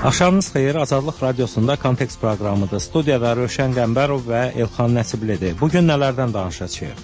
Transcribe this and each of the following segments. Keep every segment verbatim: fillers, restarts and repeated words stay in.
Axşamınız xeyir, Azadlıq Radiosunda Kontekst proqramıdır. Studiyada Rövşən Qəmbərov və Elxan Nəsiblidir. Bugün nələrdən danışacağıq?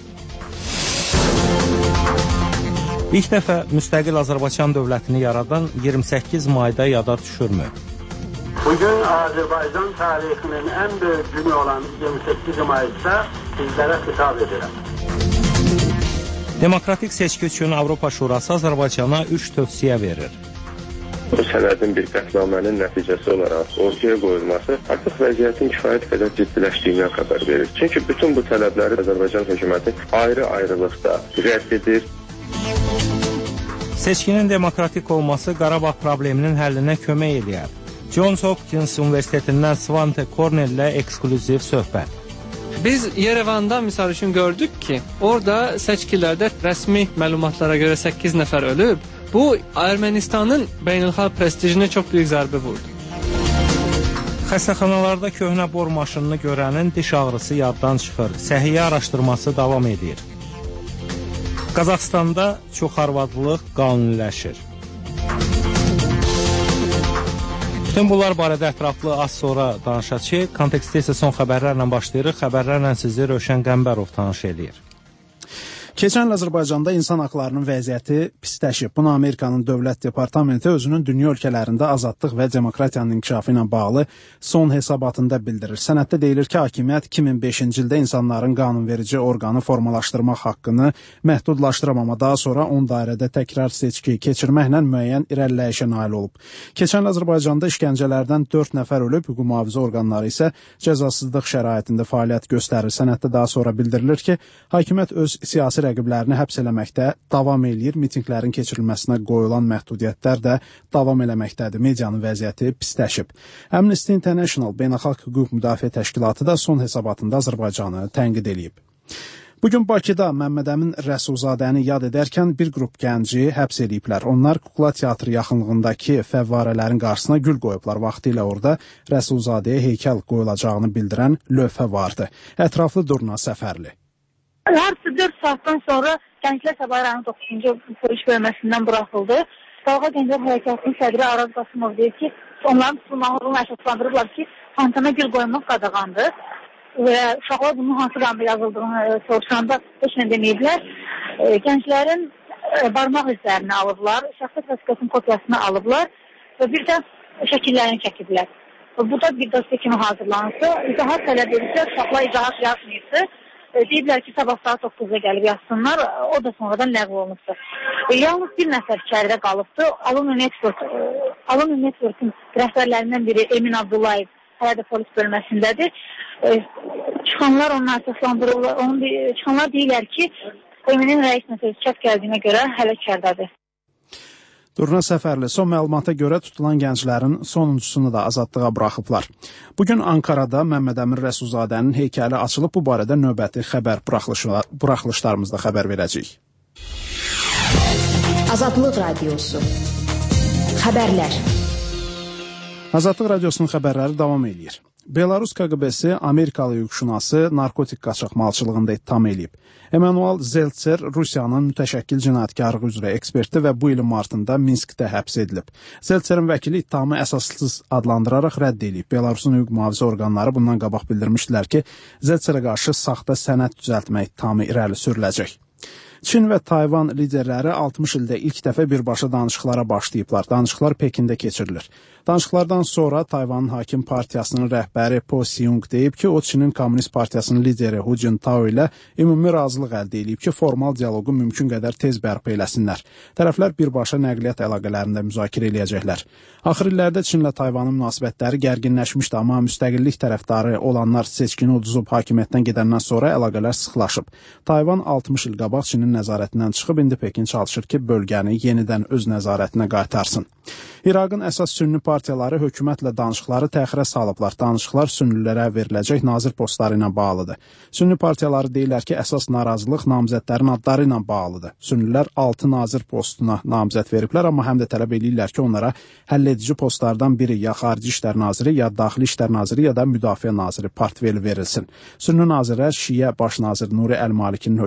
İlk dəfə müstəqil Azərbaycan dövlətini yaradan iyirmi səkkiz mayda yada düşürmü? Bugün Azərbaycan tarixinin ən böyük günü olan iyirmi səkkiz mayda sizlərə xitab edirəm. Demokratik seçki üçün Avropa Şurası Azərbaycana üç tövsiyə verir. Bu sənədin bir qətnamənin nəticəsi olaraq ortaya qoyulması artıq vəziyyətin kifayət qədər ciddiləşdiyindən xəbər verir. Çünki bütün bu tələbləri Azərbaycan hökuməti ayrı-ayrılıqda rədd edir. Seçkinin demokratik olması Qarabağ probleminin həllinə kömək eləyər. Johns Hopkins Universitetindən Svante Kornel ilə eksklüziv söhbət. Biz Yerevanda misal üçün gördük ki, orada seçkilərdə rəsmi məlumatlara görə səkkiz nəfər ölüb. Bu, Ermənistanın beynəlxalq prestijinə çox böyük zərbə vurdu. Xəstəxanalarda köhnə bor maşınını görənin diş ağrısı yaddan çıxır. Səhiyyə araşdırması davam edir. Qazaxstanda çoxarvadlılıq qanuniləşir. Bütün bunlar barədə ətraflı az sonra danışacağıq. Kontekstdə isə son xəbərlərlə başlayırıq. Xəbərlərlə sizi Rövşən Qəmbərov tanış edir. Keçən il Azərbaycanda insan haqlarının vəziyyəti pisləşib. Bunu Amerikanın Dövlət Departamenti özünün dünya ölkələrində azadlıq və demokratiyanın inkişafı ilə bağlı son hesabatında bildirir. Sənəddə deyilir ki, hakimiyyət iki min beşinci ildə insanların qanunverici orqanı formalaşdırmaq haqqını məhdudlaşdırıb, amma daha sonra on dairədə təkrar seçki keçirməklə müəyyən irəliləyişə nail olub. Keçən il Azərbaycanda işgəncələrdən dörd nəfər ölüb, hüquq mühafizə orqanları isə cəzasızlıq şəraitində fəaliyyət göstərir. Sənəddə daha sonra bildirilir ki, hakimiyyət öz siyasi rəqiblərini həbs eləməkdə davam eləyir. Mitinqlərin keçirilməsinə qoyulan məhdudiyyətlər də davam eləməkdədir. Medianın vəziyyəti pisləşib. Amnesty International Beynəlxalq Hüquq Müdafiə Təşkilatı da son hesabatında Azərbaycanı tənqid eləyib. Bugün Bakıda Məmmədəmin Rəsulzadəni yad edərkən bir qrup gənci həbs ediblər. Onlar Kukla Teatrı yaxınlığındakı fəvvarələrin qarşısına gül qoyublar. Vaxtilə orada Rəsulzadəyə heykəl qoyulacağını bildirən lövhə vardı. Ətraflı Durna Səfərli. Hərsi dörd saatdan sonra Gənclər Sabah rayonu doqquzuncu polis bölməsindən buraxıldı. Dalğa Gənclər Hərəkatının sədri Araz Qasımov deyir ki, onların tutulmağını əsaslandırırlar ki, fantana gül qoymaq qadağandır. Və uşaqlar bunun hansı qanunda yazıldığını soruşanda heç nə deməyiblər. Gənclərin barmaq izlərini alıblar, şəxsiyyət vəsiqəsinin kopyasını alıblar və bir də şəkillərini çəkiblər. Bu da bir dosya kimi hazırlanırsa, izahat tələb edirsə, uşaqlar izahat yazmayırsa, deyiblər ki, sabah saat doqquzda gəlib yazsınlar, o da sonradan ləğv olunubdur. E, yalnız bir nəfər içəridə qalıbdır. Alumni Network, Alumni Network'ın rəhbərlərindən biri Emin Abdullayev hələ də polis bölməsindədir. E, çıxanlar onun əsaslandırırlar, onun, çıxanlar deyirlər ki, Eminin rəis məsələsi çət gəldiyinə görə hələ içəridədir. Durna Səfərli, son məlumata görə tutulan gənclərin sonuncusunu da azadlığa buraxıblar. Bugün Ankarada Məmmədəmin Rəsulzadənin heykəli açılıb. Bu barədə növbəti xəbər buraxılışlarımızda xəbər verəcəyik. Azadlıq Radiosu. Xəbərlər. Azadlıq Radiosunun xəbərləri davam edir. Belarus K G B-si Amerikalı hüquqşünası narkotik qaçaqmalçılığında ittiham edib. Emanuel Zeltser Rusiyanın mütəşəkkil cinayətkarlığı üzrə eksperti və bu ilin martında Minskdə həbs edilib. Zeltserin vəkili ittihamı əsassız adlandıraraq rədd edib. Belarusun hüquq mühafizə orqanları bundan qabaq bildirmişdilər ki, Zeltserə qarşı saxta sənəd düzəltmə ittihamı irəli sürüləcək. Çin və Tayvan liderləri altmış ildə ilk dəfə birbaşa danışıqlara başlayıblar. Danışıqlar Pekində keçirilir. Danışıqlardan sonra Tayvanın hakim partiyasının rəhbəri Po Siyung deyib ki, o Çinin Kommunist Partiyasının lideri Hu Jintao ilə ümumi razılıq əldə edib ki, formal dialoqu mümkün qədər tez bərpa eləsinlər. Tərəflər birbaşa nəqliyyat əlaqələrində müzakirə eləyəcəklər. Axır illərdə Çinlə Tayvanın münasibətləri gərginləşmişdi, amma müstəqillik tərəfdarı olanlar seçkini uduzub hakimiyyətdən gedəndən sonra əlaqələr sıxlaşıb. Tayvan altmış il qabaq Çinin nəzarətindən çıxıb, indi Pekin çalışır ki, bölgəni yenidən öz nəzarətinə qaytarsın. İraqın əsas sünni partiyaları hökumətlə danışıqları təxirə salıblar. Danışıqlar sünnilərə veriləcək nazir postları ilə bağlıdır. Sünni partiyaları deyirlər ki, əsas narazılıq namizədlərin adları ilə bağlıdır. Sünnilər altı nazir postuna namizəd veriblər, amma həm də tələb edirlər ki, onlara həlledici postlardan biri ya xarici işlər naziri, ya daxili işlər naziri, ya da müdafiə naziri portfeli verilsin. Sünni nazirlər Şiyə baş nazir Nuri Əl-Malikinin